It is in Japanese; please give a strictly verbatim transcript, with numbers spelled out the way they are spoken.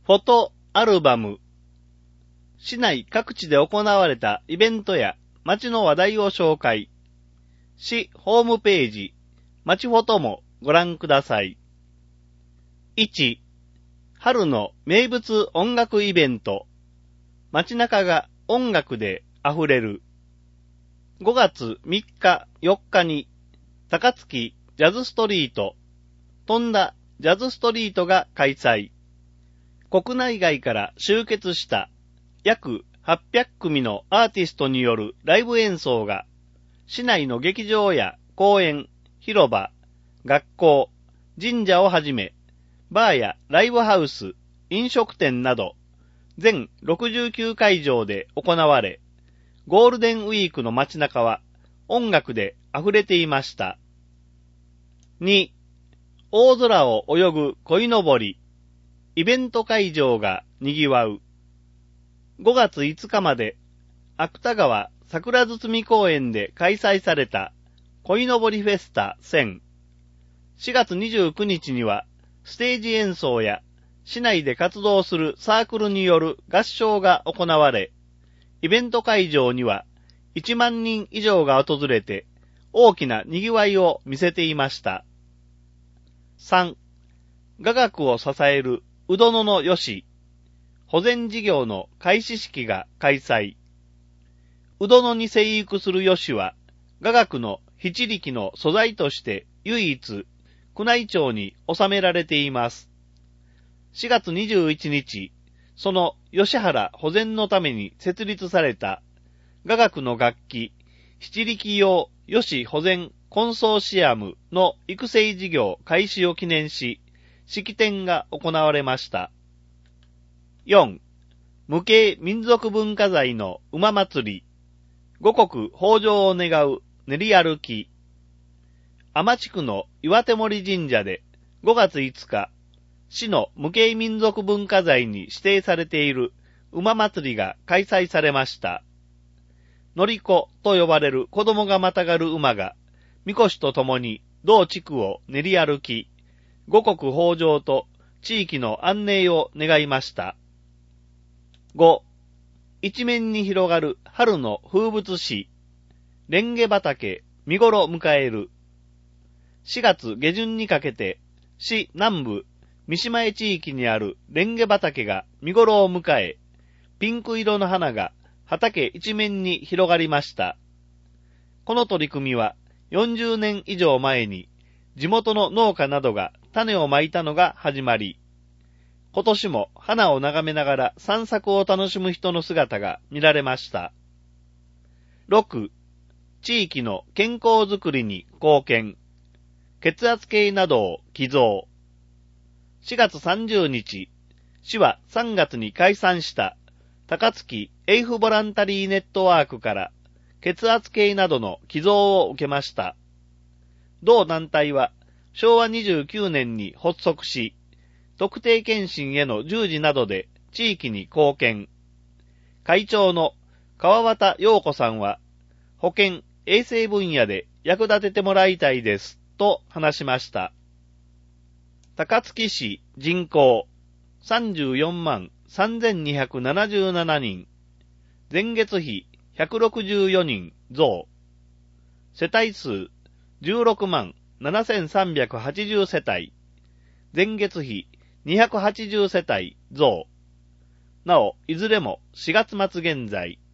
フォトアルバム。市内各地で行われたイベントや街の話題を紹介。市ホームページ、街フォトもご覧ください。いち. 春の名物音楽イベント。街中が音楽で溢れる。ごがつみっかよっかに高槻ジャズストリート、飛んだジャズストリートが開催。国内外から集結した約はっぴゃくくみのアーティストによるライブ演奏が市内の劇場や公園、広場、学校、神社をはじめバーやライブハウス、飲食店など全ろくじゅうきゅうかいじょうで行われ、ゴールデンウィークの街中は音楽で溢れていました。に. 大空を泳ぐ鯉のぼり。イベント会場が賑わう。ごがついつかまで芥川桜堤公園で開催された鯉のぼりフェスタせん。しがつにじゅうくにちにはステージ演奏や市内で活動するサークルによる合唱が行われ、イベント会場にはいちまんにん以上が訪れて大きな賑わいを見せていました。さん. 雅楽を支えるうどののよし、保全事業の開始式が開催。うどのに生育するよしは、雅楽の七力の素材として唯一、宮内庁に収められています。しがつにじゅういちにち、その吉原保全のために設立された雅楽の楽器、七力用よし保全コンソーシアムの育成事業開始を記念し、式典が行われました。よん. 無形民族文化財の馬祭り、五穀豊穣を願う練り歩き。天地区の岩手森神社でごがついつか、市の無形民族文化財に指定されている馬祭りが開催されました。乗り子と呼ばれる子供がまたがる馬が、みこしと共に同地区を練り歩き、五穀豊穣と地域の安寧を願いました。ご. 一面に広がる春の風物詩、レンゲ畑見頃迎える。しがつげじゅんにかけて、市南部三島江地域にあるレンゲ畑が見頃を迎え、ピンク色の花が畑一面に広がりました。この取り組みはよんじゅうねん以上前に地元の農家などが種をまいたのが始まり、今年も花を眺めながら散策を楽しむ人の姿が見られました。ろく. 地域の健康づくりに貢献。血圧計などを寄贈。しがつさんじゅうにち、市はさんがつに解散した高槻エイフボランタリーネットワークから血圧計などの寄贈を受けました。同団体はしょうわにじゅうきゅうねんに発足し、特定健診への従事などで地域に貢献。会長の川端陽子さんは、保健・衛生分野で役立ててもらいたいですと話しました。高槻市人口さんじゅうよんまんさんぜんにひゃくななじゅうななにん、前月比ひゃくろくじゅうよにん増、世帯数じゅうろくまんななせんさんびゃくはちじゅうせたい、前月比にひゃくはちじゅうせたい増。なお、いずれもしがつまつ現在、